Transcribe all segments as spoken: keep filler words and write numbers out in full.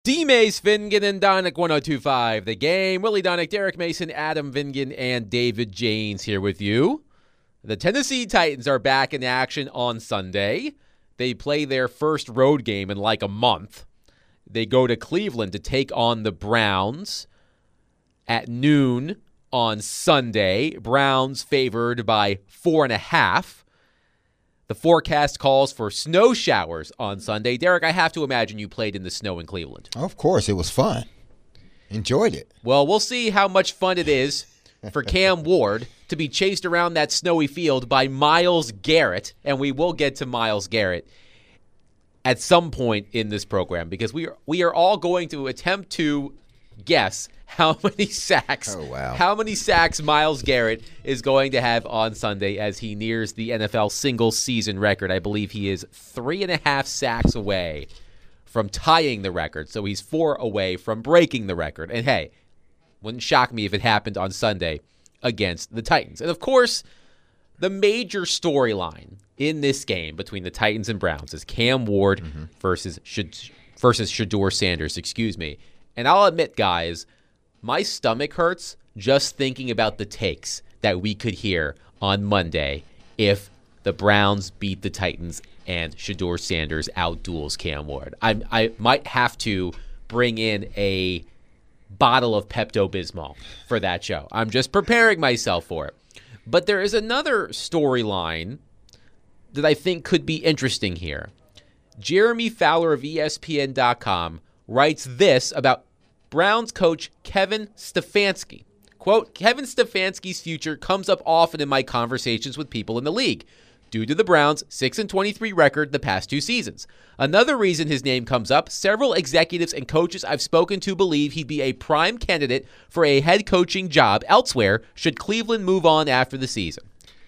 D-Mace, Vingan, and Donick, one oh two point five. The Game. Willie Donick, Derek Mason, Adam Vingan, and David Janes here with you. The Tennessee Titans are back in action on Sunday. They play their first road game in like a month. They go to Cleveland to take on the Browns at noon on Sunday. Browns favored by four and a half. The forecast calls for snow showers on Sunday. Derek, I have to imagine you played in the snow in Cleveland. Of course, it was fun. Enjoyed it. Well, we'll see how much fun it is for Cam Ward to be chased around that snowy field by Myles Garrett, and we will get to Myles Garrett at some point in this program because we are we are all going to attempt to guess how many sacks oh, wow. how many sacks Myles Garrett is going to have on Sunday as he nears the N F L single season record. I believe he is three and a half sacks away from tying the record, so he's four away from breaking the record. And hey, wouldn't shock me if it happened on Sunday against the Titans. And of course, the major storyline in this game between the Titans and Browns is Cam Ward mm-hmm. versus versus Shedeur Sanders, excuse me. And I'll admit, guys, my stomach hurts just thinking about the takes that we could hear on Monday if the Browns beat the Titans and Shedeur Sanders outduels Cam Ward. I, I might have to bring in a bottle of Pepto-Bismol for that show. I'm just preparing myself for it. But there is another storyline that I think could be interesting here. Jeremy Fowler of E S P N dot com writes this about Browns coach Kevin Stefanski. Quote, Kevin Stefanski's future comes up often in my conversations with people in the league due to the Browns' six and twenty-three record the past two seasons. Another reason his name comes up, several executives and coaches I've spoken to believe he'd be a prime candidate for a head coaching job elsewhere should Cleveland move on after the season.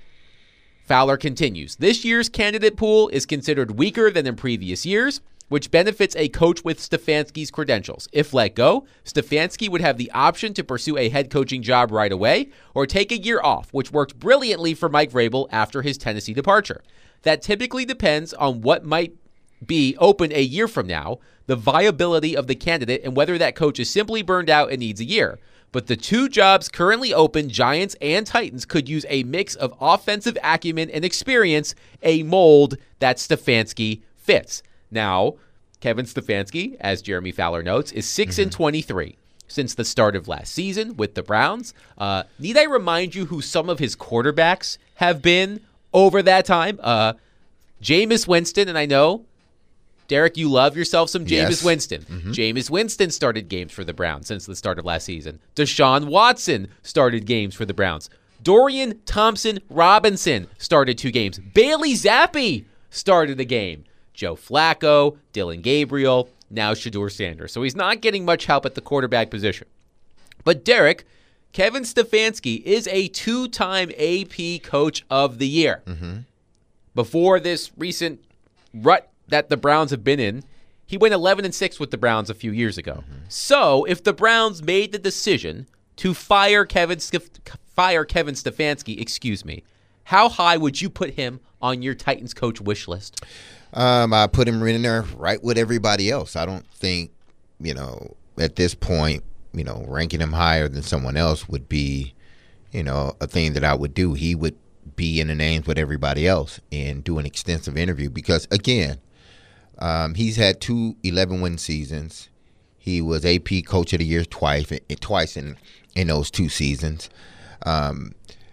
Fowler continues, this year's candidate pool is considered weaker than in previous years, which benefits a coach with Stefanski's credentials. If let go, Stefanski would have the option to pursue a head coaching job right away or take a year off, which worked brilliantly for Mike Vrabel after his Tennessee departure. That typically depends on what might be open a year from now, the viability of the candidate, and whether that coach is simply burned out and needs a year. But the two jobs currently open, Giants and Titans, could use a mix of offensive acumen and experience, a mold that Stefanski fits. Now, Kevin Stefanski, as Jeremy Fowler notes, is six and twenty-three since the start of last season with the Browns. Uh, need I remind you who some of his quarterbacks have been over that time? Uh, Jameis Winston, and I know, Derek, you love yourself some Jameis Yes. Winston. Mm-hmm. Jameis Winston started games for the Browns since the start of last season. Deshaun Watson started games for the Browns. Dorian Thompson-Robinson started two games. Bailey Zappi started a game. Joe Flacco, Dylan Gabriel, now Shedeur Sanders. So he's not getting much help at the quarterback position. But Derek, Kevin Stefanski is a two-time A P Coach of the Year. Mm-hmm. Before this recent rut that the Browns have been in, he went eleven and six with the Browns a few years ago. Mm-hmm. So if the Browns made the decision to fire Kevin fire Kevin Stefanski, excuse me, how high would you put him on your Titans coach wish list? Um, I put him in there right with everybody else. I don't think, you know, at this point, you know, ranking him higher than someone else would be, you know, a thing that I would do. He would be in the names with everybody else and do an extensive interview because, again, um, he's had two eleven-win seasons. He was A P Coach of the Year twice, twice in, in those two seasons. Um,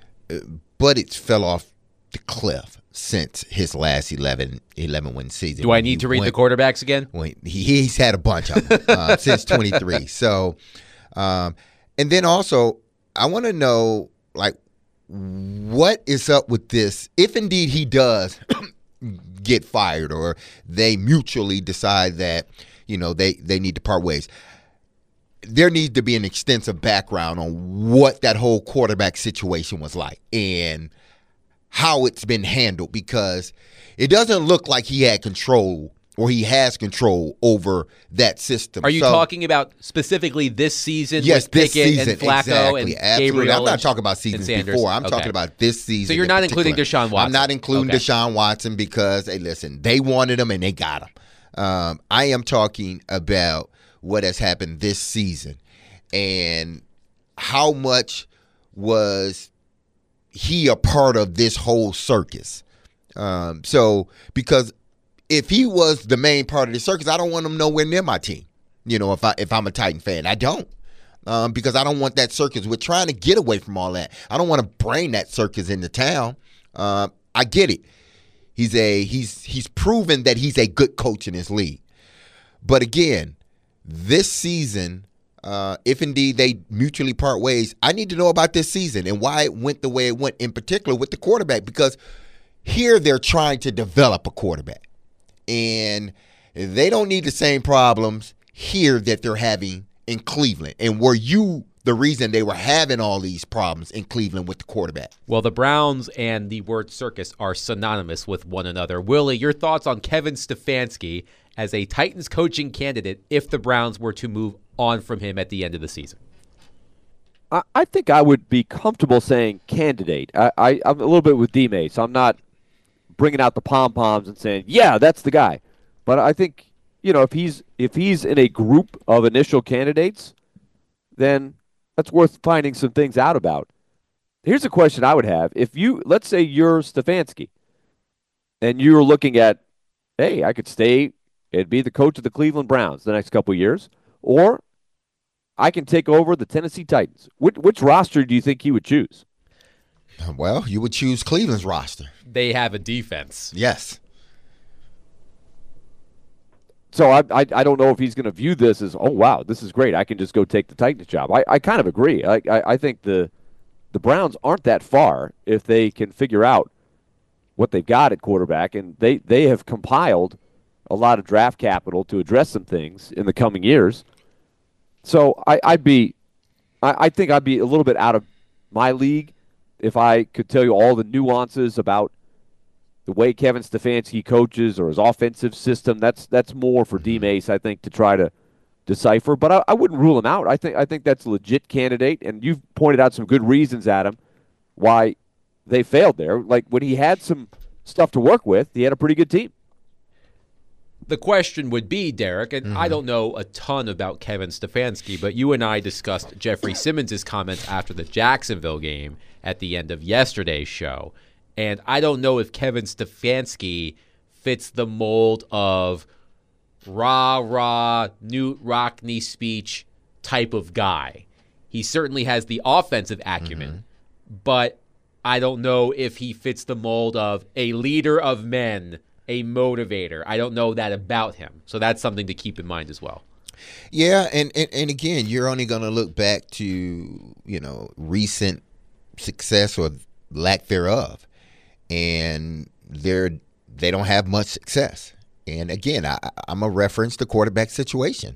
but it's fell off the cliff since his last eleven, eleven-win season. Do I need to read went, the quarterbacks again? When he, he's had a bunch of them uh, since twenty-three. So, um, and then also, I want to know, like, what is up with this? If indeed he does get fired or they mutually decide that, you know, they, they need to part ways, there needs to be an extensive background on what that whole quarterback situation was like and how it's been handled, because it doesn't look like he had control or he has control over that system. Are you so, talking about specifically this season yes, with this Pickett season, and Flacco exactly, and absolutely. Gabriel? I'm not and, talking about seasons before. I'm okay. talking about this season. So you're not including particular. Deshaun Watson? I'm not including okay. Deshaun Watson because, hey, listen, they wanted him and they got him. Um, I am talking about what has happened this season and how much was he a part of this whole circus. Um, so because if he was the main part of the circus, I don't want him nowhere near my team. You know, if I if I'm a Titan fan, I don't. Um, because I don't want that circus. We're trying to get away from all that. I don't want to bring that circus into town. Uh, I get it. He's a he's he's proven that he's a good coach in his league. But again, this season, uh, if indeed they mutually part ways, I need to know about this season and why it went the way it went, in particular with the quarterback. Because here they're trying to develop a quarterback, and they don't need the same problems here that they're having in Cleveland. And were you the reason they were having all these problems in Cleveland with the quarterback? Well, the Browns and the word circus are synonymous with one another. Willie, your thoughts on Kevin Stefanski as a Titans coaching candidate if the Browns were to move on from him at the end of the season? I, I think I would be comfortable saying candidate. I, I, I'm a little bit with D-May, so I'm not bringing out the pom-poms and saying, yeah, that's the guy. But I think, you know, if he's if he's in a group of initial candidates, then that's worth finding some things out about. Here's a question I would have. If you, let's say you're Stefanski, and you're looking at, hey, I could stay and be the coach of the Cleveland Browns the next couple of years, or I can take over the Tennessee Titans. Which, which roster do you think he would choose? Well, you would choose Cleveland's roster. They have a defense. Yes. So I, I I don't know if he's going to view this as, oh, wow, this is great. I can just go take the Titans job. I, I kind of agree. I, I, I think the the Browns aren't that far if they can figure out what they've got at quarterback, and they, they have compiled a lot of draft capital to address some things in the coming years. So I, I'd be I, I think I'd be a little bit out of my league if I could tell you all the nuances about the way Kevin Stefanski coaches or his offensive system. That's that's more for D-Mace, I think, to try to decipher. But I, I wouldn't rule him out. I think I think that's a legit candidate, and you've pointed out some good reasons, Adam, why they failed there. Like when he had some stuff to work with, he had a pretty good team. The question would be, Derek, and Mm-hmm. I don't know a ton about Kevin Stefanski, but you and I discussed Jeffrey Simmons' comments after the Jacksonville game at the end of yesterday's show. And I don't know if Kevin Stefanski fits the mold of rah-rah, Newt Rockne speech type of guy. He certainly has the offensive acumen, mm-hmm. but I don't know if he fits the mold of a leader of men, a motivator. I don't know that about him. So that's something to keep in mind as well. Yeah, and, and, and again, you're only going to look back to, you know, recent success or lack thereof. And they're they don't have much success. And again, I, I'm a reference to quarterback situation.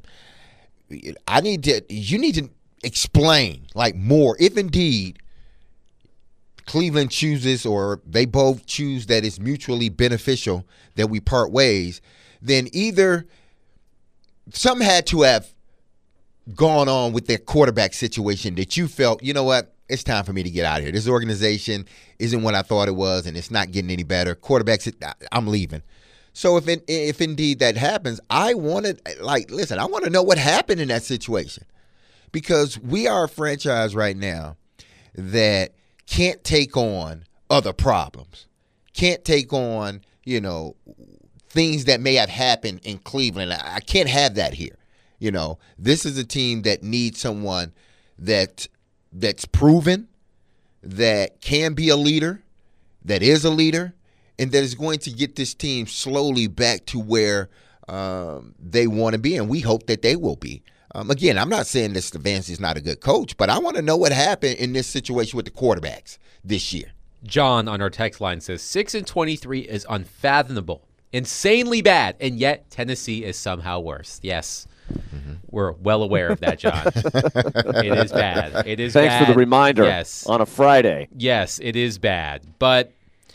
I need to you need to explain like more, if indeed Cleveland chooses or they both choose that it's mutually beneficial that we part ways, then either something had to have gone on with their quarterback situation that you felt, you know what, it's time for me to get out of here. This organization isn't what I thought it was, and it's not getting any better. Quarterbacks, I'm leaving. So if it, if indeed that happens, I want to, like, listen, I want to know what happened in that situation. Because we are a franchise right now that can't take on other problems. Can't take on, you know, things that may have happened in Cleveland. I can't have that here. You know, this is a team that needs someone that that's proven, that can be a leader, that is a leader, and that is going to get this team slowly back to where um, they want to be, and we hope that they will be. Um, again, I'm not saying that Stefanski is not a good coach, but I want to know what happened in this situation with the quarterbacks this year. John on our text line says, six and twenty-three is unfathomable, insanely bad, and yet Tennessee is somehow worse. Yes. Mm-hmm. We're well aware of that, John. It is bad. It is Thanks bad. for the reminder yes. on a Friday. Yes, it is bad. But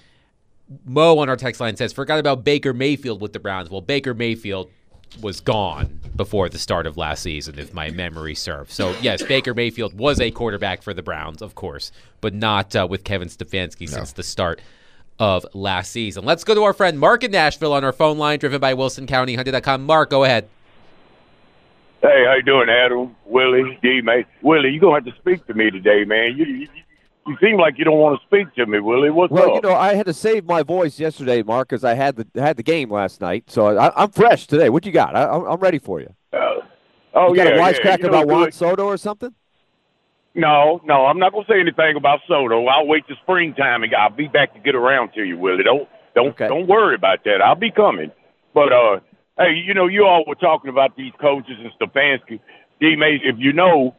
Mo on our text line says, forgot about Baker Mayfield with the Browns. Well, Baker Mayfield was gone before the start of last season, if my memory serves. So, yes, Baker Mayfield was a quarterback for the Browns, of course, but not uh, with Kevin Stefanski no. since the start of last season. Let's go to our friend Mark in Nashville on our phone line, driven by Wilson County Hyundai dot com. Mark, go ahead. Hey, how you doing, Adam, Willie, D, mate? Willie, you going to have to speak to me today, man. You, you, you seem like you don't want to speak to me, Willie. What's well, up? you know, I had to save my voice yesterday, Mark, because I had the had the game last night. So I, I'm fresh today. What you got? I, I'm I'm ready for you. Uh, oh, you got yeah, a wisecrack yeah. You know about Juan good. Soto or something? No, no, I'm not going to say anything about Soto. I'll wait till springtime, and I'll be back to get around to you, Willie. Don't don't Okay. don't worry about that. I'll be coming. But, uh, hey, you know, you all were talking about these coaches and Stefanski. D-Mace, if you know,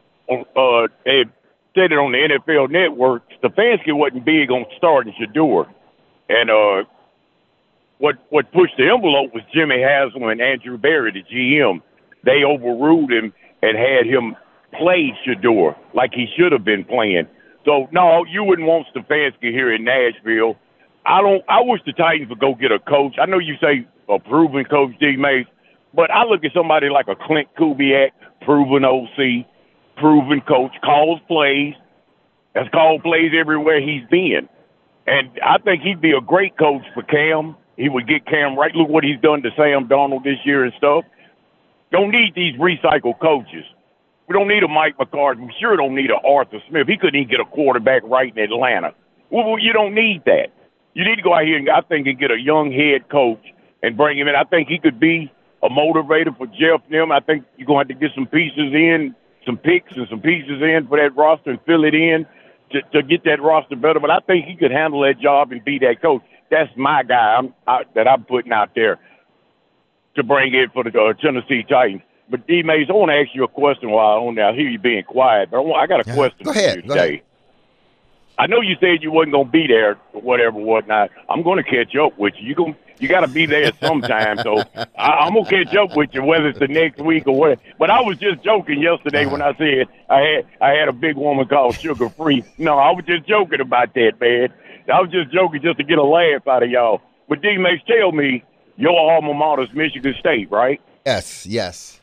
uh, they said it on the N F L Network, Stefanski wasn't big on starting Shador. And uh, what what pushed the envelope was Jimmy Haslam and Andrew Berry, the G M. They overruled him and had him play Shador like he should have been playing. So, no, you wouldn't want Stefanski here in Nashville. I don't. I wish the Titans would go get a coach. I know you say a proven coach, D-Mace, but I look at somebody like a Clint Kubiak, proven O C, proven coach, calls plays, has called plays everywhere he's been. And I think he'd be a great coach for Cam. He would get Cam right. Look what he's done to Sam Darnold this year and stuff. Don't need these recycled coaches. We don't need a Mike McCarthy. We sure don't need an Arthur Smith. He couldn't even get a quarterback right in Atlanta. Well, you don't need that. You need to go out here and I think and get a young head coach and bring him in. I think he could be a motivator for Jeff Nim. I think you're going to have to get some pieces in, some picks and some pieces in for that roster and fill it in to, to get that roster better. But I think he could handle that job and be that coach. That's my guy I'm, I, that I'm putting out there to bring in for the uh, Tennessee Titans. But, D-Mace, I want to ask you a question while I'm on there. I hear you being quiet, but I, want, I got a Yeah. question Go for ahead. you Go today. ahead. I know you said you wasn't going to be there or whatever, whatnot. I'm going to catch up with you. You going you got to be there sometime. So I, I'm going to catch up with you, whether it's the next week or whatever. But I was just joking yesterday uh-huh. when I said I had I had a big woman called Sugar Free. No, I was just joking about that, man. I was just joking just to get a laugh out of y'all. But D-Mace, tell me, your alma mater is Michigan State, right? Yes, yes.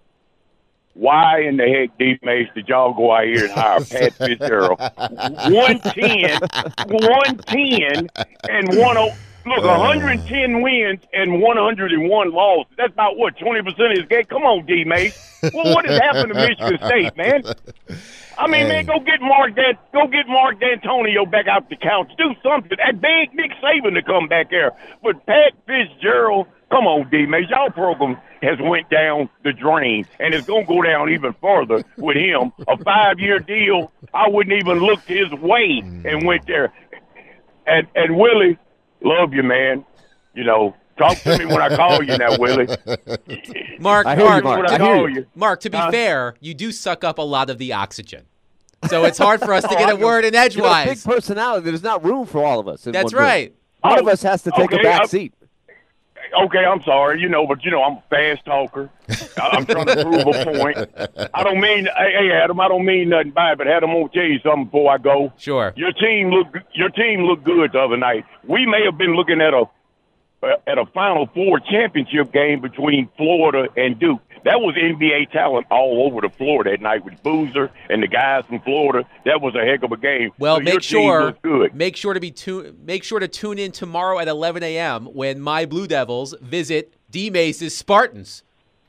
Why in the heck, D-Mace, did y'all go out here and hire Pat Fitzgerald? one ten, one ten, and one oh. Look, one hundred ten wins and one hundred one losses. That's about, what, twenty percent of his game? Come on, D-Mace. Well, what has happened to Michigan State, man? I mean, man, go get Mark Dan- go get Mark D'Antonio back out the couch. Do something. That big Nick Saban to come back there. But Pat Fitzgerald, come on, D-Mace. Y'all program has went down the drain, and it's going to go down even further with him. A five-year deal, I wouldn't even looked his way and went there. And and Willie, love you, man. You know, talk to me when I call you now, Willie. Mark, I hear Mark, you, Mark. When I I hear call you. you. Mark, to be Huh? fair, you do suck up a lot of the oxygen. So it's hard for us to get a I know. word in You know, big edgewise. personality. There's not room for all of us. in That's one room. right. One Oh, of us has to take okay, a back I- seat. Okay, I'm sorry, you know, but you know I'm a fast talker. I- I'm trying to prove a point. I don't mean, hey, hey, Adam, I don't mean nothing by it, but Adam, I'm gonna tell you something before I go. Sure. Your team looked, your team looked good the other night. We may have been looking at a at a Final Four championship game between Florida and Duke. That was N B A talent all over the floor that night with Boozer and the guys from Florida. That was a heck of a game. Well, So your make team sure looked good. make sure to be tu- make sure to tune in tomorrow at eleven a.m. when my Blue Devils visit D-Mace's Spartans.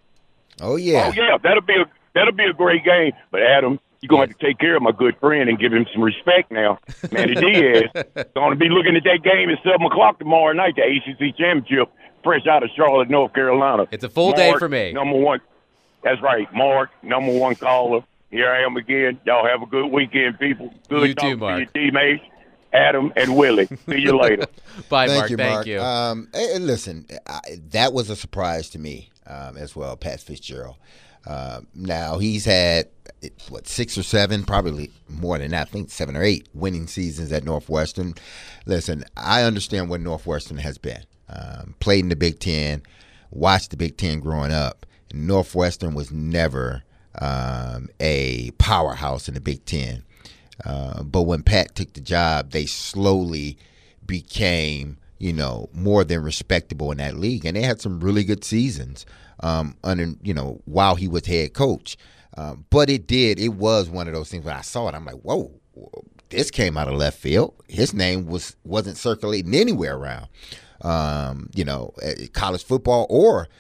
Oh yeah. Oh yeah, that'll be a that'll be a great game. But Adam, you're gonna have to take care of my good friend and give him some respect now. Manny Diaz gonna be looking at that game at seven o'clock tomorrow night, the A C C championship, fresh out of Charlotte, North Carolina. It's a full day Mark, for me. Number one. That's right, Mark, number one caller. Here I am again. Y'all have a good weekend, people. Good You too, talking Mark. to you, D-Mace, Adam, and Willie. See you later. Bye, Thank Mark. you, Thank Mark. you. Um, and, and listen, I, that was a surprise to me um, as well, Pat Fitzgerald. Um, now he's had what six or seven, probably more than that. I think seven or eight winning seasons at Northwestern. Listen, I understand what Northwestern has been. Um, played in the Big Ten, watched the Big Ten growing up. Northwestern was never um, a powerhouse in the Big Ten. Uh, but when Pat took the job, they slowly became, you know, more than respectable in that league. And they had some really good seasons um, under, you know, while he was head coach. Um, but it did, it was one of those things when I saw it, I'm like, whoa, this came out of left field. His name was, wasn't circulating anywhere around, um, you know, college football or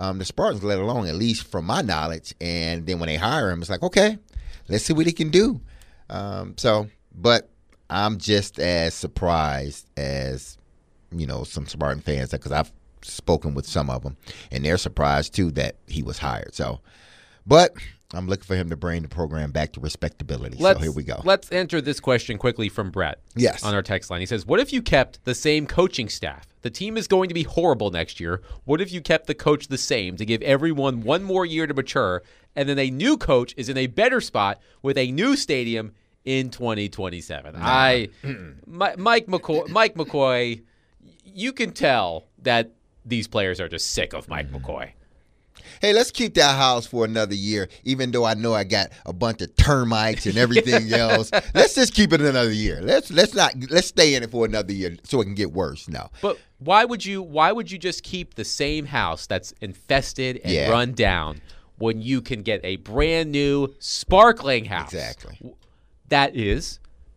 um, the Spartans let alone, at least from my knowledge. And then when they hire him, it's like, okay, let's see what he can do. Um, so, but I'm just as surprised as, you know, some Spartan fans, because I've spoken with some of them, and they're surprised too that he was hired. So, but I'm looking for him to bring the program back to respectability. Let's, so here we go. Let's answer this question quickly from Brett. Yes. On our text line. He says, what if you kept the same coaching staff? The team is going to be horrible next year. What if you kept the coach the same to give everyone one more year to mature, and then a new coach is in a better spot with a new stadium in twenty twenty-seven? Nah. I, my, Mike McCoy, Mike McCoy, you can tell that these players are just sick of Mike McCoy. Hey, let's keep that house for another year, even though I know I got a bunch of termites and everything else. Let's just keep it another year. Let's let's not let's stay in it for another year so it can get worse. No. But why would you why would you just keep the same house that's infested and Yeah. run down when you can get a brand new sparkling house? Exactly. That is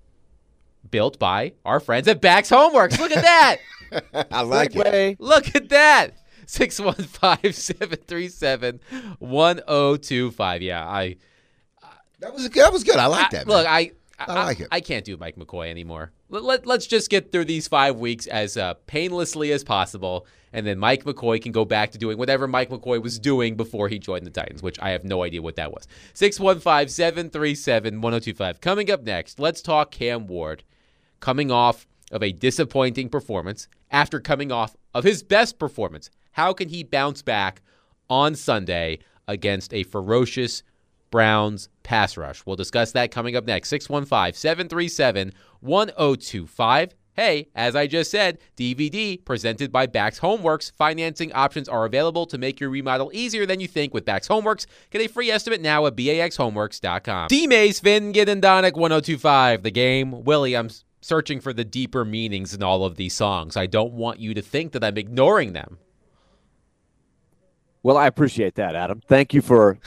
built by our friends at Bax Homeworks. Look at that. I like it. Way. Look at that. six one five, seven three seven, one oh two five. Yeah, I That was that was good. I like I- that. Look, man. I I I, like it. I can't do Mike McCoy anymore. Let, let, let's just get through these five weeks as uh, painlessly as possible, and then Mike McCoy can go back to doing whatever Mike McCoy was doing before he joined the Titans, which I have no idea what that was. six one five, seven three seven, one oh two five. Coming up next, let's talk Cam Ward, coming off of a disappointing performance after coming off of his best performance. How can he bounce back on Sunday against a ferocious Browns pass rush? We'll discuss that coming up next. six one five, seven three seven, one oh two five. Hey, as I just said, D V D presented by Bax Homeworks. Financing options are available to make your remodel easier than you think with Bax Homeworks. Get a free estimate now at bax homeworks dot com. D-Mace, Finn, Gid, Donick, one oh two five. The Game. Willie, I'm searching for the deeper meanings in all of these songs. I don't want you to think that I'm ignoring them. Well, I appreciate that, Adam. Thank you for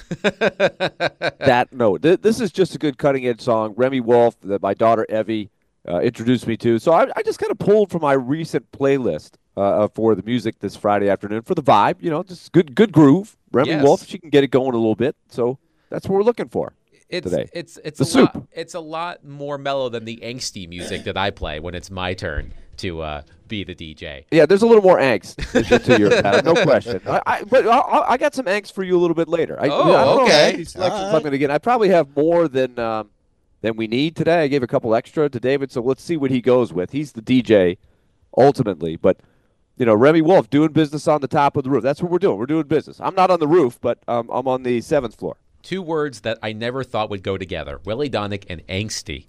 that note. Th- This is just a good cutting-edge song. Remy Wolf, that my daughter Evie uh, introduced me to. So I, I just kind of pulled from my recent playlist uh, for the music this Friday afternoon for the vibe. You know, just good, good groove. Remy Yes. Wolf, she can get it going a little bit. So that's what we're looking for. It's today. it's it's The a soup. lot it's a lot more mellow than the angsty music that I play when it's my turn to uh, be the D J. Yeah, there's a little more angst to, to your Adam, no question. I, I, but I, I got some angst for you a little bit later. I, Oh, I don't know how okay. many selections All I'm right. going to get. I probably have more than um, than we need today. I gave a couple extra to David, so let's see what he goes with. He's the D J ultimately, but you know, Remy Wolf doing business on the top of the roof. That's what we're doing. We're doing business. I'm not on the roof, but um, I'm on the seventh floor. Two words that I never thought would go together: Willie Donick and angsty.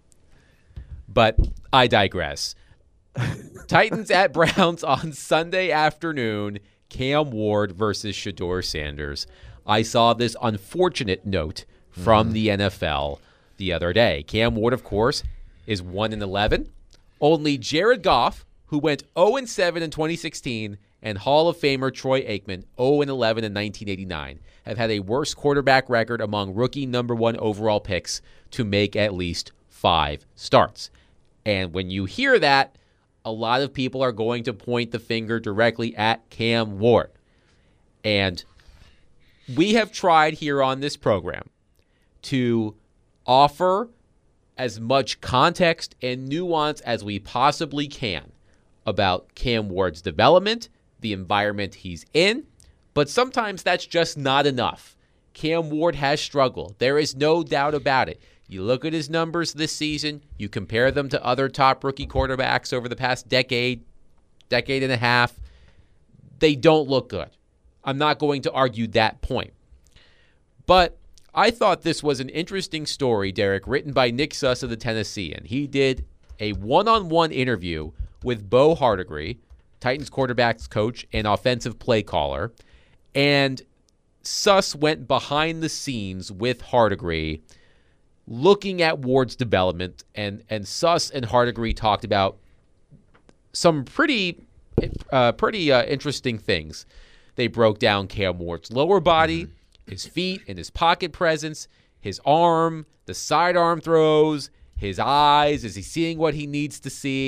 But I digress. Titans at Browns on Sunday afternoon. Cam Ward versus Shedeur Sanders. I saw this unfortunate note from the N F L the other day. Cam Ward, of course, is one and eleven. Only Jared Goff, who went oh and seven in twenty sixteen, and Hall of Famer Troy Aikman, oh and eleven in nineteen eighty-nine, have had a worse quarterback record among rookie number one overall picks to make at least five starts. And when you hear that, a lot of people are going to point the finger directly at Cam Ward. And we have tried here on this program to offer as much context and nuance as we possibly can about Cam Ward's development, the environment he's in, but sometimes that's just not enough. Cam Ward has struggled. There is no doubt about it. You look at his numbers this season, you compare them to other top rookie quarterbacks over the past decade, decade and a half, they don't look good. I'm not going to argue that point. But I thought this was an interesting story, Derek, written by Nick Suss of the Tennessean. He did a one-on-one interview with Bo Hardigree, Titans quarterbacks coach and offensive play caller, and Suss went behind the scenes with Hardigree looking at Ward's development, and, and Suss and Hardigree talked about some pretty uh, pretty uh, interesting things. They broke down Cam Ward's lower body, mm-hmm. his feet and his pocket presence, his arm, the sidearm throws, his eyes. Is he seeing what he needs to see?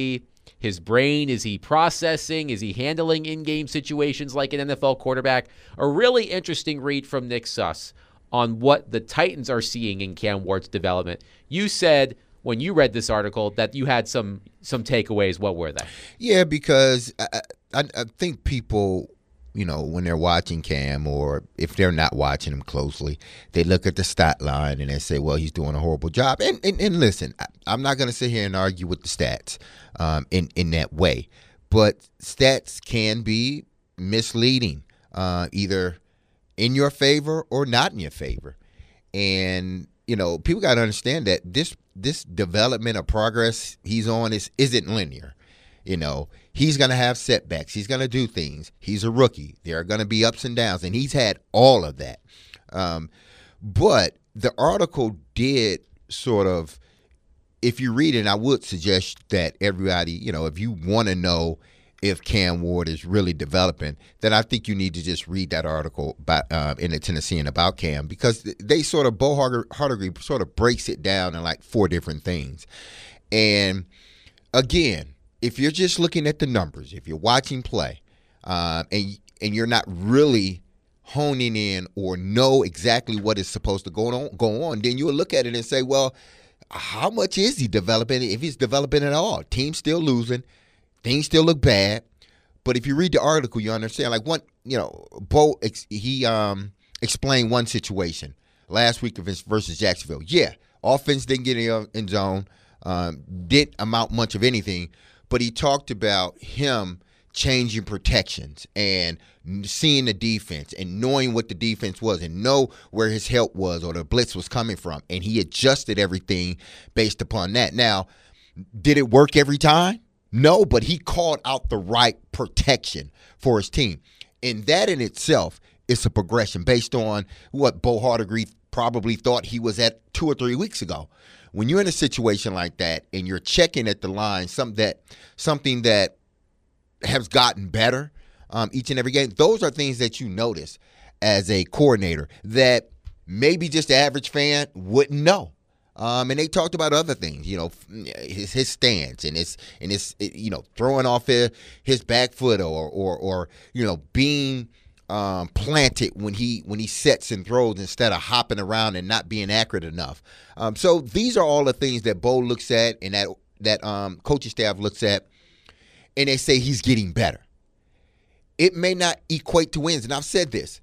his brain? Is he processing? Is he handling in-game situations like an N F L quarterback? A really interesting read from Nick Suss on what the Titans are seeing in Cam Ward's development. You said when you read this article that you had some some takeaways. What were they? Yeah, because I, I, I think people, you know, when they're watching Cam, or if they're not watching him closely, they look at the stat line and they say, well, he's doing a horrible job. And and, and listen, I, I'm not going to sit here and argue with the stats um, in, in that way. But stats can be misleading, uh, either in your favor or not in your favor. And, you know, people got to understand that this this development or progress he's on is, isn't linear. You know, he's going to have setbacks. He's going to do things. He's a rookie. There are going to be ups and downs, and he's had all of that. Um, but the article did sort of, if you read it, I would suggest that everybody, you know, if you want to know if Cam Ward is really developing, then I think you need to just read that article by, uh, in the Tennessean about Cam, because they sort of, Bo Hardegree sort of breaks it down in like four different things. And again, if you're just looking at the numbers, if you're watching play, uh, and and you're not really honing in or know exactly what is supposed to go on, go on, then you'll look at it and say, well, how much is he developing, if he's developing at all? Team's still losing. Things still look bad. But if you read the article, you understand. Like, one, you know, Bo, he um, explained one situation last week versus Jacksonville. Yeah, offense didn't get in end zone, um, didn't amount much of anything. But he talked about him changing protections and seeing the defense and knowing what the defense was and know where his help was or the blitz was coming from. And he adjusted everything based upon that. Now, did it work every time? No, but he called out the right protection for his team. And that in itself is a progression based on what Bo Hardegree probably thought he was at two or three weeks ago. When you're in a situation like that and you're checking at the line, some that, something that has gotten better um, each and every game, those are things that you notice as a coordinator that maybe just the average fan wouldn't know. Um, and they talked about other things, you know, his his stance and his and his you know throwing off his, his back foot or or or you know being um, planted when he when he sets and throws instead of hopping around and not being accurate enough. Um, so these are all the things that Bo looks at and that that um, coaching staff looks at, and they say he's getting better. It may not equate to wins, and I've said this.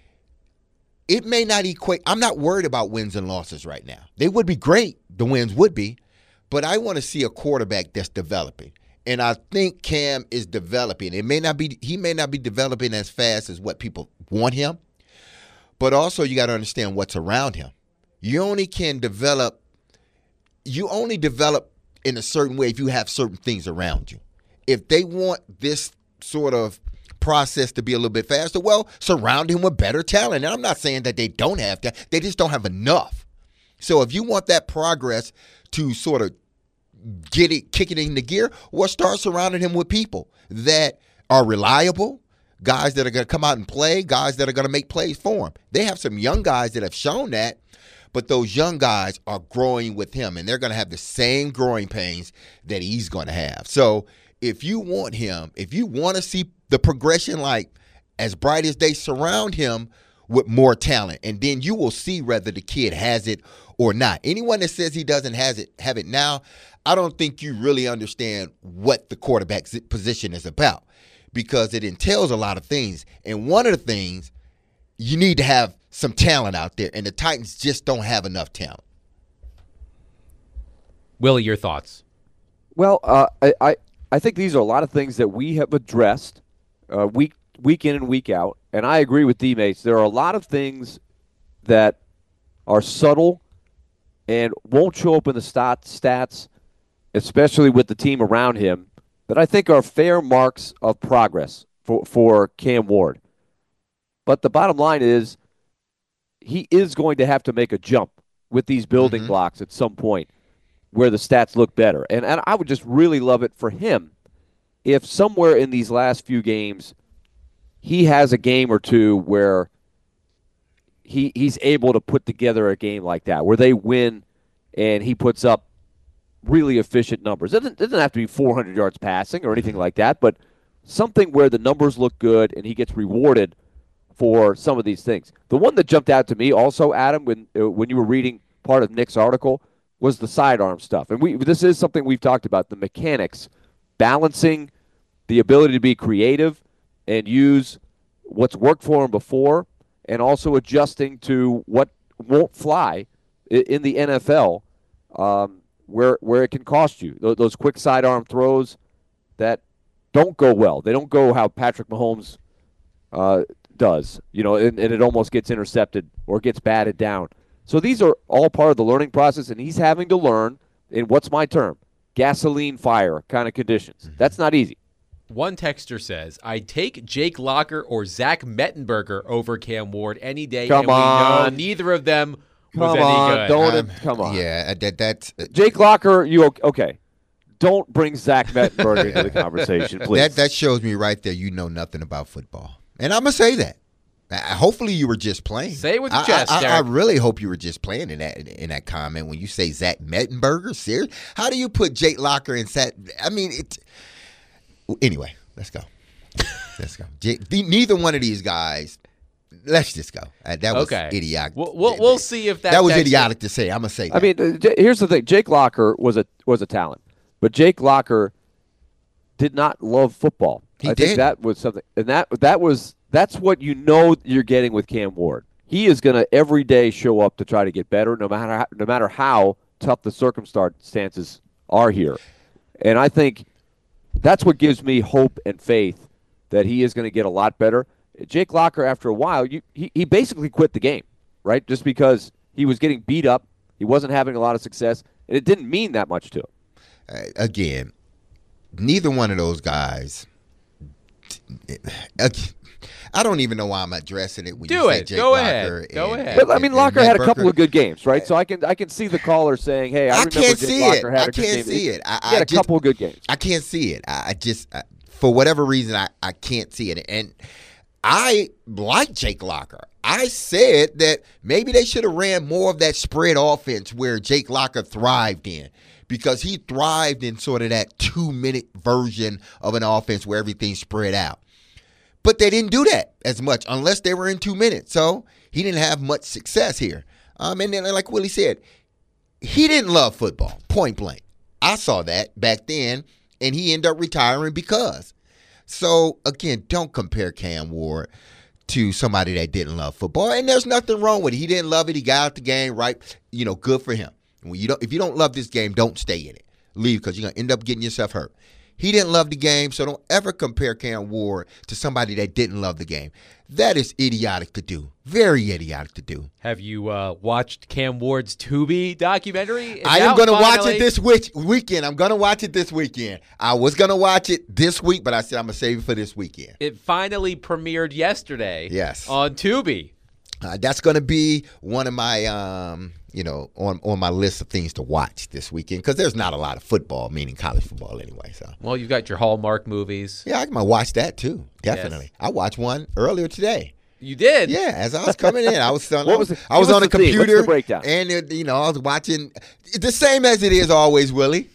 It may not equate. I'm not worried about wins and losses right now. They would be great. The wins would be. But I want to see a quarterback that's developing. And I think Cam is developing. It may not be, he may not be developing as fast as what people want him. But also you got to understand what's around him. You only can develop, you only develop in a certain way if you have certain things around you. If they want this sort of process to be a little bit faster, well, surround him with better talent. And I'm not saying that they don't have that. They just don't have enough. So if you want that progress to sort of get it, kick it into gear, well, start surrounding him with people that are reliable, guys that are going to come out and play, guys that are going to make plays for him. They have some young guys that have shown that, but those young guys are growing with him, and they're going to have the same growing pains that he's going to have. So if you want him, if you want to see the progression like as bright as day, surround him with more talent, and then you will see whether the kid has it or not. Anyone that says he doesn't has it, have it now, I don't think you really understand what the quarterback position is about, because it entails a lot of things. And one of the things, you need to have some talent out there, and the Titans just don't have enough talent. Willie, your thoughts? Well, uh, I, I I think these are a lot of things that we have addressed uh, week week in and week out, and I agree with D-Mates. There are a lot of things that are subtle and won't show up in the stat, stats, especially with the team around him, that I think are fair marks of progress for, for Cam Ward. But the bottom line is he is going to have to make a jump with these building mm-hmm. blocks at some point where the stats look better. And, and I would just really love it for him if somewhere in these last few games he has a game or two where he he's able to put together a game like that, where they win and he puts up really efficient numbers. It doesn't, it doesn't have to be four hundred yards passing or anything like that, but something where the numbers look good and he gets rewarded for some of these things. The one that jumped out to me also, Adam, when uh, when you were reading part of Nick's article, was the sidearm stuff. And we this is something we've talked about, the mechanics, balancing the ability to be creative and use what's worked for him before, and also adjusting to what won't fly in the N F L, um, where where it can cost you. Those quick sidearm throws that don't go well. They don't go how Patrick Mahomes uh, does, you know, and, and it almost gets intercepted or gets batted down. So these are all part of the learning process, and he's having to learn in, what's my term, gasoline fire kind of conditions. Mm-hmm. That's not easy. One texter says, I'd take Jake Locker or Zach Mettenberger over Cam Ward any day. Come and on. We know neither of them was come any on, good. Don't Um, come on. Yeah, that that's uh, Jake Locker, you okay? Don't bring Zach Mettenberger into the conversation, please. that that shows me right there you know nothing about football, and I'm gonna say that. Uh, hopefully you were just playing. Say it with your I, chest, I, I, I Derek. really hope you were just playing in that in that comment when you say Zach Mettenberger. Serious? How do you put Jake Locker and Zach? I mean, it. Anyway, let's go. Let's go. J- the, neither one of these guys. Let's just go. Uh, that was Okay. idiotic. We'll, we'll, we'll see if that that was texter- idiotic to say. I'm gonna say. That. I mean, uh, J- here's the thing: Jake Locker was a was a talent, but Jake Locker did not love football. He I did. think that was something, and that that was that's what you know you're getting with Cam Ward. He is going to every day show up to try to get better, no matter how, no matter how tough the circumstances are here. And I think that's what gives me hope and faith that he is going to get a lot better. Jake Locker, after a while, you, he, he basically quit the game, right? Just because he was getting beat up, he wasn't having a lot of success, and it didn't mean that much to him. Uh, again, neither one of those guys. I don't even know why I'm addressing it when Do you say it. Jake Go Locker ahead. and- Go and- ahead. But I and- mean, and Locker Matt had a couple Burker. of good games, right? So I can I can see the caller saying, "Hey, I, I remember can't Jake see Locker it. had I a good can't game." see it. I, he had I a just- couple of good games. I can't see it. I, I just, I, for whatever reason, I, I can't see it. And I like Jake Locker. I said that maybe they should have ran more of that spread offense where Jake Locker thrived in, because he thrived in sort of that two-minute version of an offense where everything's spread out. But they didn't do that as much unless they were in two minutes. So he didn't have much success here. Um, and then, like Willie said, he didn't love football, point blank. I saw that back then, and he ended up retiring because. So, again, don't compare Cam Ward to somebody that didn't love football. And there's nothing wrong with it. He didn't love it. He got out the game, right? You know, good for him. When you don't, if you don't love this game, don't stay in it. Leave, because you're going to end up getting yourself hurt. He didn't love the game, so don't ever compare Cam Ward to somebody that didn't love the game. That is idiotic to do. Very idiotic to do. Have you uh, watched Cam Ward's Tubi documentary? It's I am out going to watch finally. it this week, weekend. I'm going to watch it this weekend. I was going to watch it this week, but I said I'm going to save it for this weekend. It finally premiered yesterday. Yes. On Tubi. Uh, that's going to be one of my, um, you know, on, on my list of things to watch this weekend, because there's not a lot of football, meaning college football anyway. So Well, you've got your Hallmark movies. yeah, I might watch that too. Definitely. Yes. I watched one earlier today. You did? Yeah, as I was coming in, I was on, What was it? I was Give us on a the theme. What's the computer, breakdown? and it, you know, I was watching the same as it is always, Willie.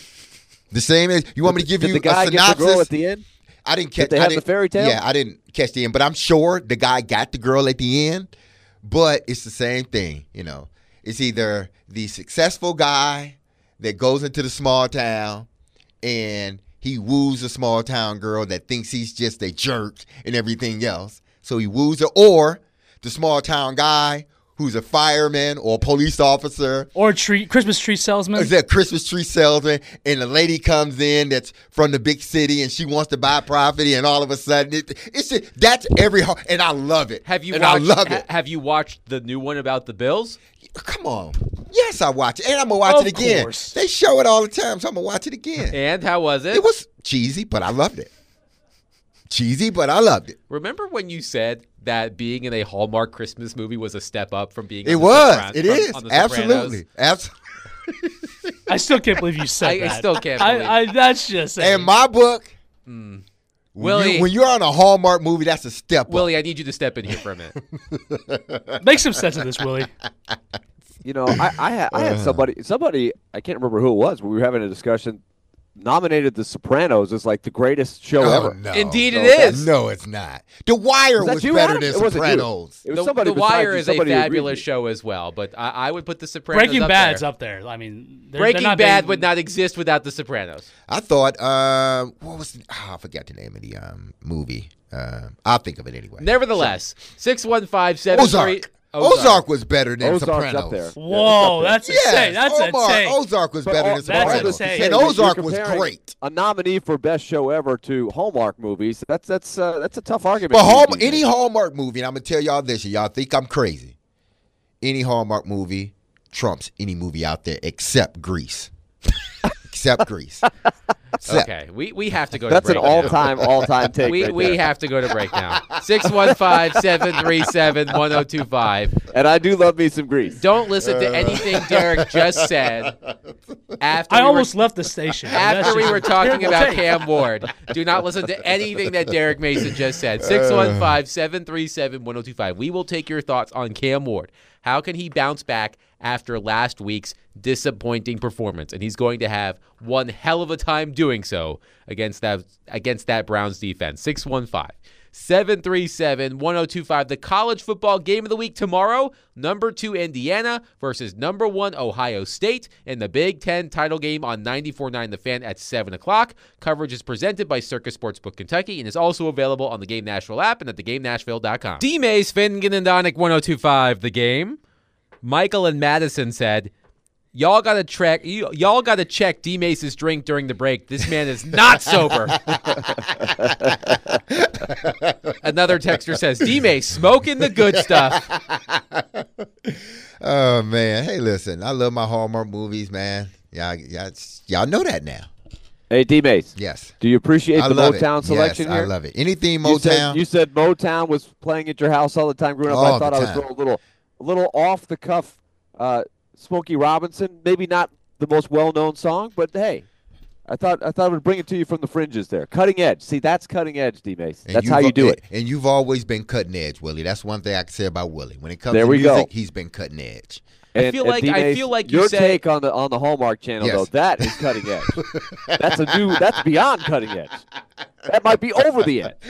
The same as you want me to give Did you the guy a get the girl synopsis? at the end? I didn't catch. they I have the didn't- fairy tale? Yeah, I didn't catch the end, but I'm sure the guy got the girl at the end. But it's the same thing, you know. It's either the successful guy that goes into the small town and he woos a small town girl that thinks he's just a jerk and everything else. So he woos her, or the small town guy who's a fireman or a police officer Or a tree, Christmas tree salesman. is that Christmas tree salesman, and the lady comes in that's from the big city and she wants to buy property, and all of a sudden it, it's just, that's every ho- and I love it. Have you and watched, I love ha- it. have you watched the new one about the Bills? Come on, yes, I watch it, and I'm gonna watch Of it again. course. They show it all the time, so I'm gonna watch it again. And how was it? It was cheesy, but I loved it. Cheesy, but I loved it. Remember when you said that being in a Hallmark Christmas movie was a step up from being It on the was. Sopran- It from- is on The Sopranos? absolutely, absolutely. I still can't believe you said I- I that. still can't believe I, I, that's just In my book, when, Willie, you, when you're on a Hallmark movie, that's a step up. Willie, I need you to step in here for a minute. Make some sense of this, Willie. You know, I I had, I had somebody somebody I can't remember who it was, but we were having a discussion. Nominated The Sopranos as like the greatest show Oh, ever. no. Indeed it No, is. No, it's not. The Wire Was that was you, better Adam? than It wasn't you. Sopranos. It was The, somebody The besides Wire you, is a somebody who agreed fabulous with you. show as well, but I, I would put The Sopranos Breaking up Bad's there. up there. I mean, they're, Breaking they're not Bad being- would not exist without The Sopranos. I thought, um, what was the, oh, I forgot the name of the um, movie. Um, I'll think of it anyway. Nevertheless, six one five seven three. Ozark. Ozark was better than Ozark's Sopranos. up there. Whoa, Yeah, that's it's up insane. Yes, That's Omar, insane. Ozark was But better all- than that's Sopranos. insane. And You're- you're Ozark was comparing great. A nominee for best show ever to Hallmark movies. That's that's uh, that's a tough argument. But to use Hall, these any days. Hallmark movie, and I'm going to tell y'all this, and y'all think I'm crazy. Any Hallmark movie trumps any movie out there except Grease. except Grease. Except. Okay, we, we have to go That's to an break now. all-time all-time take. We, right we there. have to go to break now. six one five seven three seven one zero two five. And I do love me some Grease. Don't listen to anything Derek just said. After I we almost were, left the station. That's after we just were a talking terrible about take. Cam Ward, do not listen to anything that Derek Mason just said. six one five seven three seven one zero two five. We will take your thoughts on Cam Ward. How can he bounce back after last week's disappointing performance? And he's going to have one hell of a time doing so against that against that Browns defense. six one five seven three seven one zero two five. The college football game of the week tomorrow, number two Indiana versus number one Ohio State in the Big Ten title game on ninety-four point nine The Fan at seven o'clock. Coverage is presented by Circus Sportsbook Kentucky and is also available on the Game Nashville app and at the game nashville dot com. D-Mays, Finnegan, and Donick, one oh two five The Game. Michael and Madison said, Y'all gotta check. You, y'all gotta check D Mace's drink during the break. This man is not sober. Another texter says, D Mace smoking the good stuff. Oh, man. Hey, listen, I love my Hallmark movies, man. Y'all, y'all, y'all know that now. Hey, D-Mace. Yes. Do you appreciate I the love Motown it. selection yes, here? I love it. Anything You said, Motown. you said Motown was playing at your house all the time growing up. All I thought the I was time. throwing a little, a little off the cuff, uh, Smokey Robinson. Maybe not the most well-known song, but hey, I thought I thought I would bring it to you from the fringes there. Cutting edge. See, that's cutting edge, D-Mace. And That's you've how you al- do it. And you've always been cutting edge, Willie. That's one thing I can say about Willie. When it comes There to we go. music, he's been cutting edge. And, feel and like- I D-Mace, feel like you your said- take on the on the Hallmark Channel Yes. though. That is cutting edge. That's a new. That's beyond cutting edge. That might be over the edge.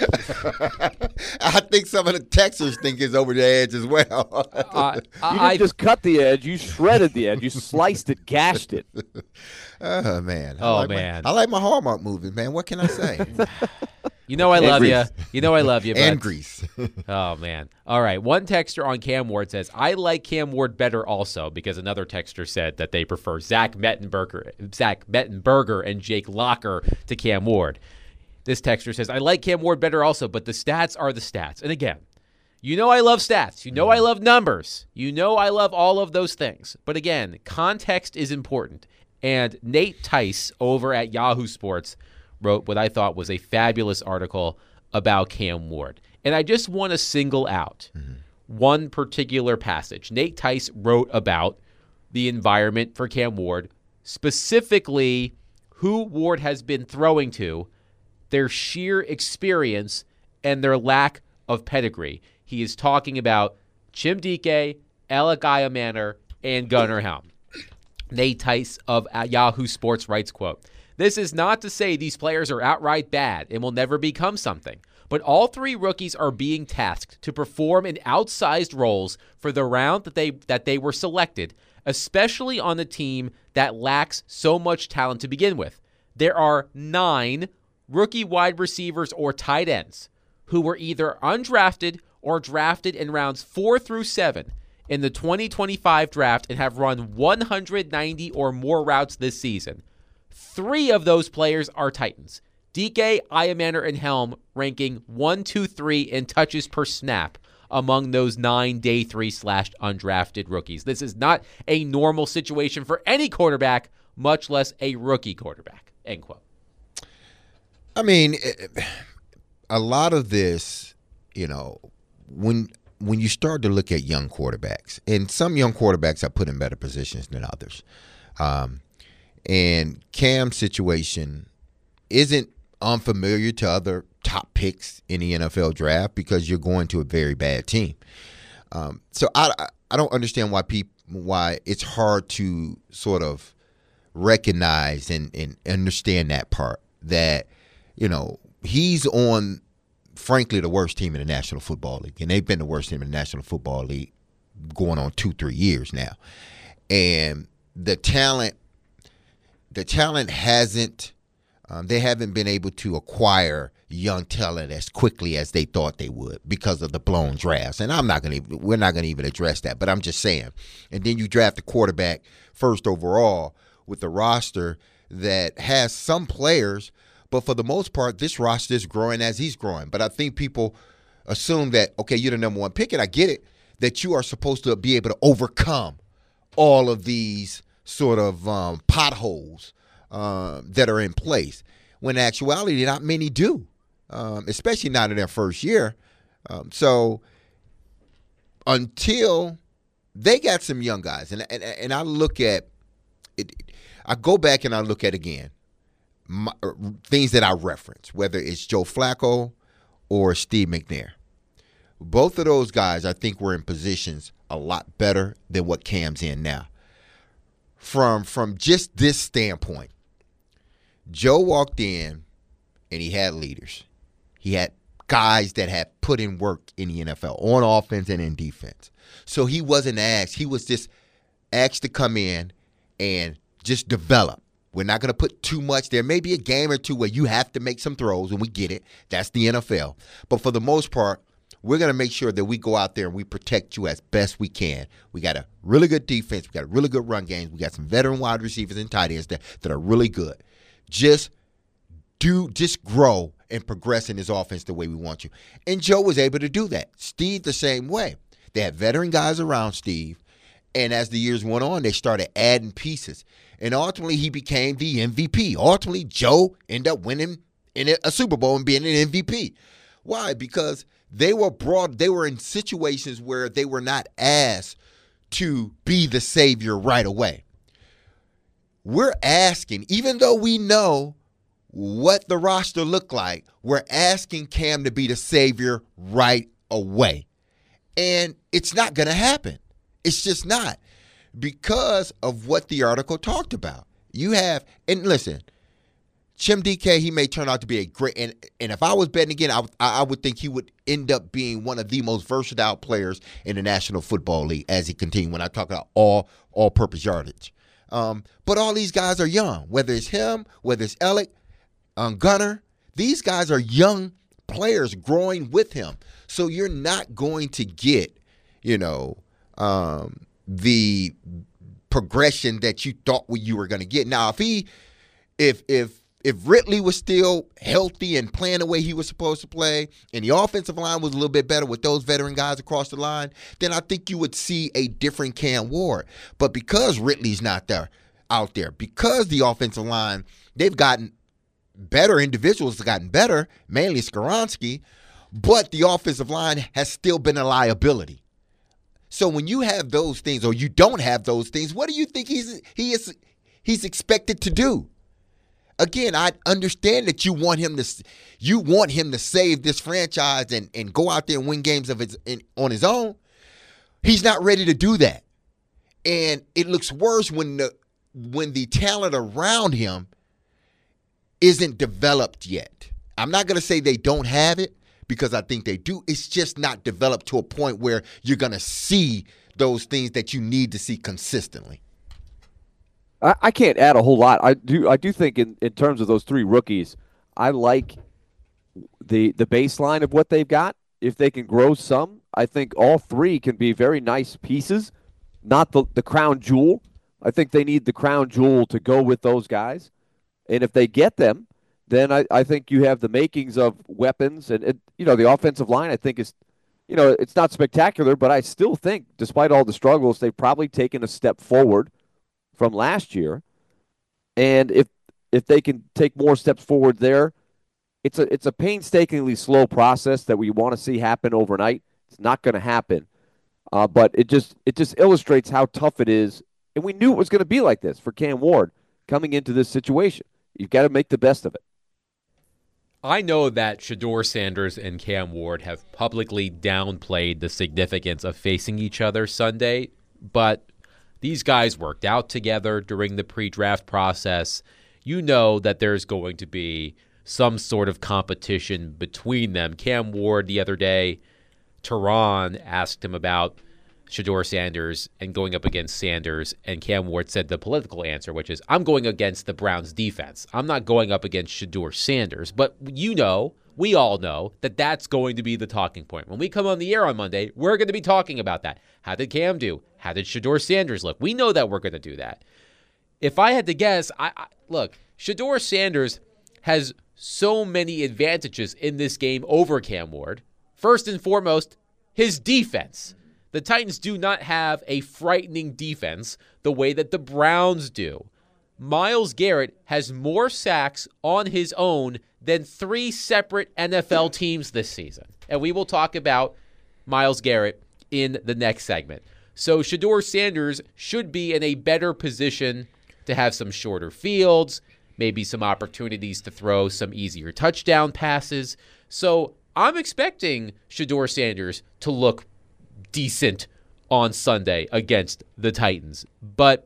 I think some of the Texans think it's over the edge as well. Uh, You I, didn't just cut the edge. You shredded the edge. You sliced it, gashed it. Oh, man. I Oh, like my- man. I like my Hallmark movies, man. What can I say? you know I And love you. Grease. You know I love you. and but- Grease. Oh, man. All right. One texter on Cam Ward says, I like Cam Ward better also because another texter said that they prefer Zach Mettenberger, Zach Mettenberger and Jake Locker to Cam Ward. This texter says, I like Cam Ward better also, but the stats are the stats. And again, you know I love stats. You know I love numbers. You know I love all of those things. But again, context is important. And Nate Tice over at Yahoo Sports wrote what I thought was a fabulous article about Cam Ward. And I just want to single out mm-hmm. one particular passage. Nate Tice wrote about the environment for Cam Ward, specifically who Ward has been throwing to, their sheer experience, and their lack of pedigree. He is talking about Chim Dike, Alec Iamaner, and Gunnar Helm. Nate Tice of Yahoo Sports writes, quote, this is not to say these players are outright bad and will never become something, but all three rookies are being tasked to perform in outsized roles for the round that they that they were selected, especially on a team that lacks so much talent to begin with. There are nine rookie wide receivers or tight ends who were either undrafted or drafted in rounds four through seven in the twenty twenty-five draft and have run one hundred ninety or more routes this season. Three of those players are Titans. D K, Iamaner, and Helm ranking one, two, three in touches per snap among those nine day three slash undrafted rookies. This is not a normal situation for any quarterback, much less a rookie quarterback. End quote. I mean, a lot of this, you know, when when you start to look at young quarterbacks, and some young quarterbacks are put in better positions than others. Um, and Cam's situation isn't unfamiliar to other top picks in the N F L draft because you're going to a very bad team. Um, so I I don't understand why people why it's hard to sort of recognize and, and understand that part that, you know, he's on, frankly, the worst team in the National Football League. And they've been the worst team in the National Football League going on two, three years now. And the talent, the talent hasn't, um, they haven't been able to acquire young talent as quickly as they thought they would because of the blown drafts. And I'm not going to, we're not going to even address that, but I'm just saying. And then you draft a quarterback first overall with a roster that has some players, but for the most part, this roster is growing as he's growing. But I think people assume that, okay, you're the number one pick, and I get it, that you are supposed to be able to overcome all of these sort of um, potholes uh, that are in place. When in actuality, not many do, um, especially not in their first year. Um, so until they got some young guys, and and, and I look at it, I go back and I look at again my, uh, things that I reference, whether it's Joe Flacco or Steve McNair. Both of those guys, I think, were in positions a lot better than what Cam's in now. From from just this standpoint, Joe walked in and he had leaders. He had guys that had put in work in the N F L, on offense and in defense. So he wasn't asked. He was just asked to come in and just develop. We're not going to put too much. There may be a game or two where you have to make some throws, and we get it. That's the N F L. But for the most part, we're going to make sure that we go out there and we protect you as best we can. We got a really good defense. We got a really good run game. We got some veteran wide receivers and tight ends that, that are really good. Just do, just grow and progress in this offense the way we want you. And Joe was able to do that. Steve the same way. They had veteran guys around Steve, and as the years went on, they started adding pieces. And ultimately, he became the M V P. Ultimately, Joe ended up winning in a Super Bowl and being an M V P. Why? Because they were brought, they were in situations where they were not asked to be the savior right away. We're asking, even though we know what the roster looked like, we're asking Cam to be the savior right away. And it's not going to happen. It's just not, because of what the article talked about. You have, and listen, Chim D K, he may turn out to be a great, and, and if I was betting again, I, I would think he would end up being one of the most versatile players in the National Football League as he continues, when I talk about all, all-purpose yardage. Um, but all these guys are young, whether it's him, whether it's Alec, um, Gunner. These guys are young players growing with him. So you're not going to get, you know, um, the progression that you thought you were going to get. Now, if he, if if if Ridley was still healthy and playing the way he was supposed to play, and the offensive line was a little bit better with those veteran guys across the line, then I think you would see a different Cam Ward. But because Ridley's not there, out there, because the offensive line, they've gotten better, individuals have gotten better, mainly Skoronski, but the offensive line has still been a liability. So when you have those things, or you don't have those things, what do you think he's he is he's expected to do? Again, I understand that you want him to you want him to save this franchise and, and go out there and win games of his in, on his own. He's not ready to do that, and it looks worse when the when the talent around him isn't developed yet. I'm not going to say they don't have it, because I think they do. It's just not developed to a point where you're going to see those things that you need to see consistently. I, I can't add a whole lot. I do I do think in, in terms of those three rookies, I like the the baseline of what they've got. If they can grow some, I think all three can be very nice pieces, not the, the crown jewel. I think they need the crown jewel to go with those guys. And if they get them, then I, I think you have the makings of weapons. And, and, you know, the offensive line, I think, is, you know, it's not spectacular, but I still think, despite all the struggles, they've probably taken a step forward from last year. And if if they can take more steps forward there, it's a it's a painstakingly slow process that we want to see happen overnight. It's not going to happen. Uh, but it just it just illustrates how tough it is. And we knew it was going to be like this for Cam Ward coming into this situation. You've got to make the best of it. I know that Shedeur Sanders and Cam Ward have publicly downplayed the significance of facing each other Sunday, but These guys worked out together during the pre-draft process. You know that there's going to be some sort of competition between them. Cam Ward the other day, Tehran asked him about Shedeur Sanders and going up against Sanders, and Cam Ward said the political answer, which is, I'm going against the Browns defense. I'm not going up against Shedeur Sanders. But you know, we all know that that's going to be the talking point. When we come on the air on Monday, we're going to be talking about that. How did Cam do? How did Shedeur Sanders look? We know that we're going to do that. If I had to guess, I, I look, Shedeur Sanders has so many advantages in this game over Cam Ward. First and foremost, his defense. The Titans do not have a frightening defense the way that the Browns do. Myles Garrett has more sacks on his own than three separate N F L teams this season. And we will talk about Myles Garrett in the next segment. So Shedeur Sanders should be in a better position to have some shorter fields, maybe some opportunities to throw some easier touchdown passes. So I'm expecting Shedeur Sanders to look decent on Sunday against the Titans. But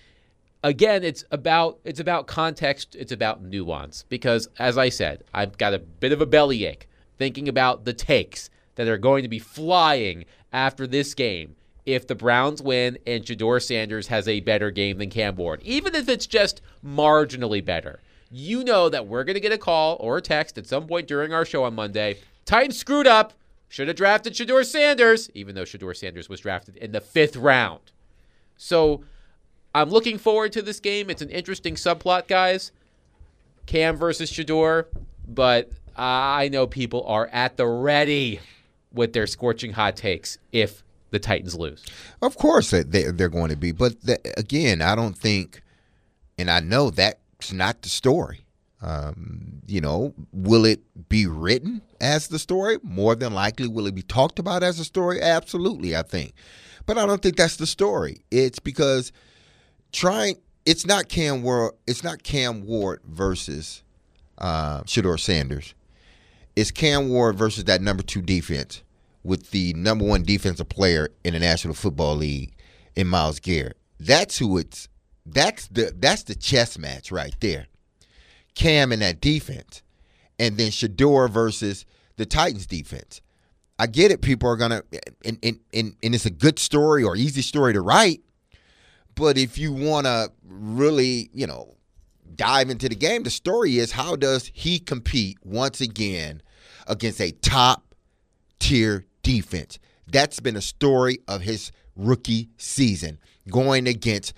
again, it's about it's about context, it's about nuance. Because as I said, I've got a bit of a bellyache thinking about the takes that are going to be flying after this game if the Browns win and Shedeur Sanders has a better game than Cam Ward. Even if it's just marginally better. You know that we're going to get a call or a text at some point during our show on Monday. Titans screwed up. Should have drafted Shedeur Sanders, even though Shedeur Sanders was drafted in the fifth round. So I'm looking forward to this game. It's an interesting subplot, guys. Cam versus Shedeur. But I know people are at the ready with their scorching hot takes if the Titans lose. Of course they, they're going to be. But the, again, I don't think, and I know that's not the story. Um, you know, will it be written as the story? More than likely. Will it be talked about as a story? Absolutely, I think. But I don't think that's the story. It's because trying it's not Cam Ward, it's not Cam Ward versus uh, Shedeur Sanders. It's Cam Ward versus that number two defense with the number one defensive player in the National Football League in Myles Garrett. That's who it's that's the that's the chess match right there. Cam in that defense, and then Shedeur versus the Titans defense. I get it. People are going to, and, and, and, and it's a good story or easy story to write, but if you want to really, you know, dive into the game, the story is how does he compete once again against a top-tier defense? That's been a story of his rookie season, going against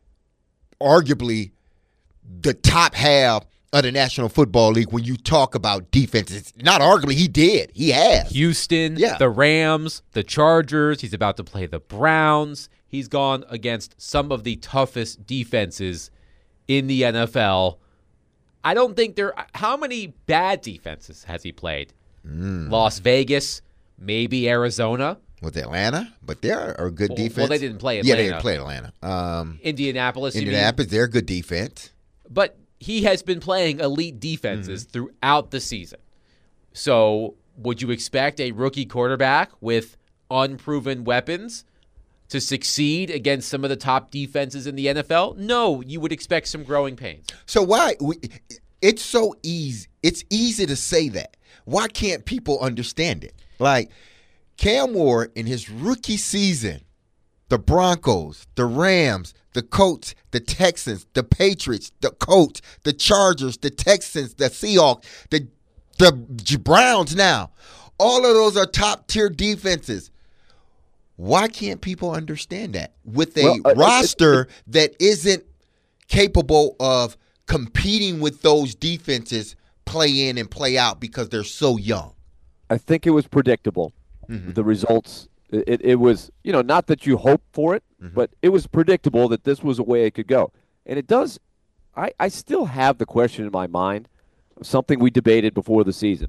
arguably the top half of the National Football League when you talk about defenses. Not arguably, he did. He has. Houston, Yeah. the Rams, the Chargers. He's about to play the Browns. He's gone against some of the toughest defenses in the N F L. I don't think there – how many bad defenses has he played? Mm. Las Vegas, maybe Arizona. With Atlanta, but they're a good Well, defense. well, they didn't play Yeah, Atlanta. they didn't play Atlanta. Um, Indianapolis. you mean? Indianapolis, they're a good defense. But he has been playing elite defenses Mm-hmm. throughout the season. So would you expect a rookie quarterback with unproven weapons to succeed against some of the top defenses in the N F L? No, you would expect some growing pains. So why we, it's so easy. It's easy to say that. Why can't people understand it? Like Cam Ward in his rookie season, the Broncos, the Rams, the Colts, the Texans, the Patriots, the Colts, the Chargers, the Texans, the Seahawks, the the Browns now. All of those are top-tier defenses. Why can't people understand that? With a Well, uh, roster that isn't capable of competing with those defenses play in and play out because they're so young. I think it was predictable. Mm-hmm. The results, it, it was, you know, not that you hope for it, Mm-hmm. but it was predictable that this was a way it could go. And it does, I, I still have the question in my mind of something we debated before the season.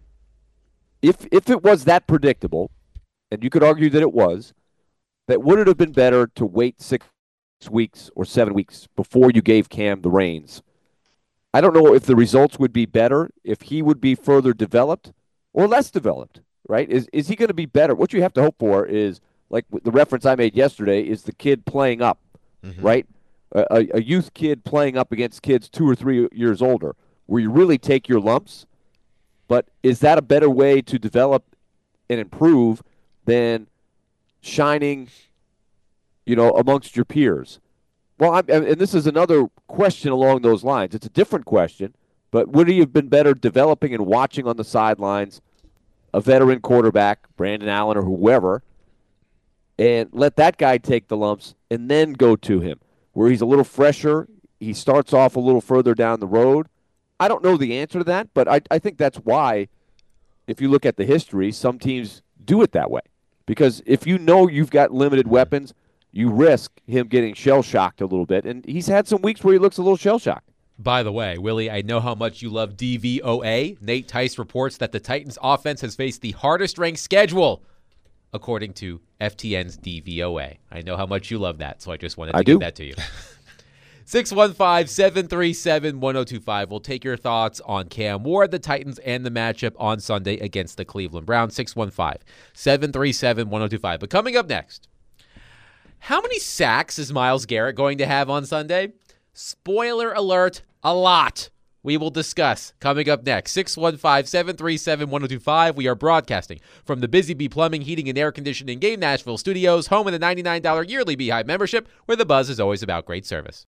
If if it was that predictable, and you could argue that it was, that would it have been better to wait six weeks or seven weeks before you gave Cam the reins? I don't know if the results would be better, if he would be further developed or less developed, right? Is is he going to be better? What you have to hope for is, like the reference I made yesterday, is the kid playing up Mm-hmm. right? A, a, a youth kid playing up against kids two or three years older, where you really take your lumps. But is that a better way to develop and improve than shining, you know, amongst your peers? Well, I'm, and this is another question along those lines. It's a different question, but would he have been better developing and watching on the sidelines a veteran quarterback, Brandon Allen or whoever, and let that guy take the lumps and then go to him, where he's a little fresher, he starts off a little further down the road? I don't know the answer to that, but I, I think that's why, if you look at the history, some teams do it that way. Because if you know you've got limited weapons, you risk him getting shell-shocked a little bit. And he's had some weeks where he looks a little shell-shocked. By the way, Willie, I know how much you love D V O A. Nate Tice reports that the Titans' offense has faced the hardest-ranked schedule, according to F T N's D V O A. I know how much you love that, so I just wanted to I give do. that to you. six one five, seven three seven, one oh two five. We'll take your thoughts on Cam Ward, the Titans, and the matchup on Sunday against the Cleveland Browns. six one five, seven three seven, one oh two five. But coming up next, how many sacks is Myles Garrett going to have on Sunday? Spoiler alert, a lot. We will discuss coming up next. six one five, seven three seven, one oh two five. We are broadcasting from the Busy Bee Plumbing, Heating, and Air Conditioning Game Nashville Studios, home of the ninety-nine dollars yearly Beehive membership, where the buzz is always about great service.